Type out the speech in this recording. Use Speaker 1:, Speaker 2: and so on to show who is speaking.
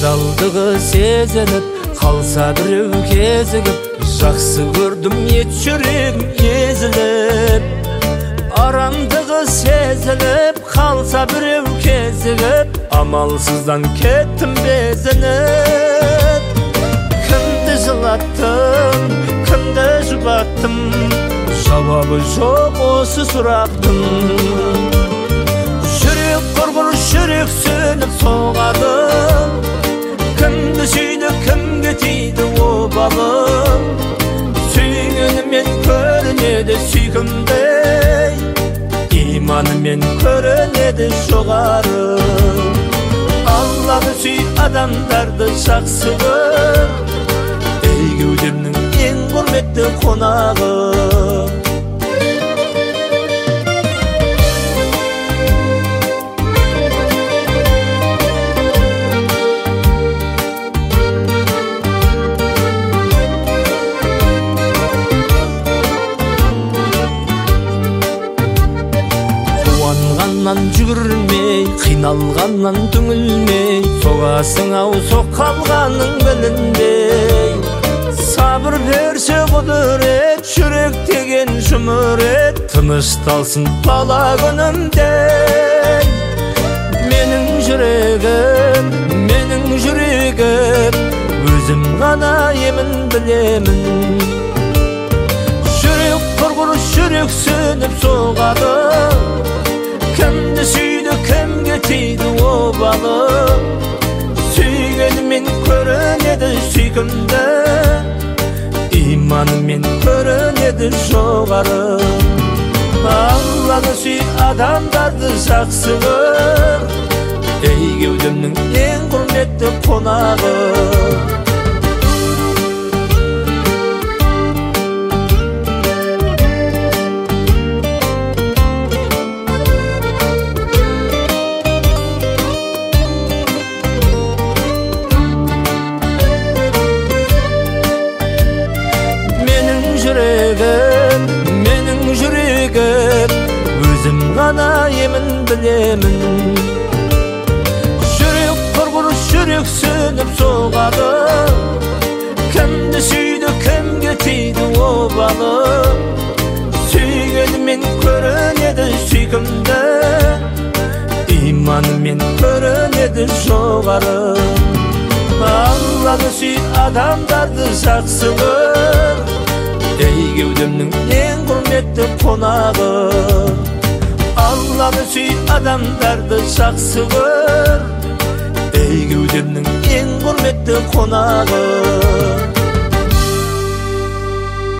Speaker 1: адалдығы сезіліп қалса біреу кезігіп, жақсы көрдім ет жүрегім езіліп. Арамдығы сезіліп қалса біреу кезігіп, амалсыздан кеттім безініп. Кімді жылаттым, кімді жұбаттым, жауабы жоқ осы сұрақтың. Жүрек құрғыр, жүрек сөніп соғады, кімді сүйді, кімге тиді обалы. Сүйгенімен көрінеді сүйкімдей, иманымен көрінеді жоғары. Алланы сүй, адамдарды жақсы көр, ей кеудемнің ең құрметті қонағы. Жүгірмей, қиналғаннан түңілмей, соғасың ау соққалғаның білінбей. Сабыр берсе құдірет, жүрек деген жұмырет, тынышталсын бала күнімдей. Менің жүрегім, өзім ғана емін білемін. Жүрек құрғыр, жүрек сөніп соғады, кімді сүйді, кімге тиді обалы. Сүйгенімен көрінеді сүйкімді, иманымен көрінеді жоғары. Алланы сүй, адамдарды жақсы көр, ей кеудемнің ең құрметті қонағы. Менің жүрегім, өзім ғана емін білемін. Жүрек құрғыр, жүрек сөніп соғады, кімді сүйді, кімге тиді обалы. Сүйгенімен көрінеді сүйкімді, иманымен көрінеді жоғары. Алланы сүй, адамдарды жақсы көр, ей кеудемнің ең құрметті қонағы. Алланы сүй, адамдарды жақсы көр, ей кеудемнің ең құрметті қонағы.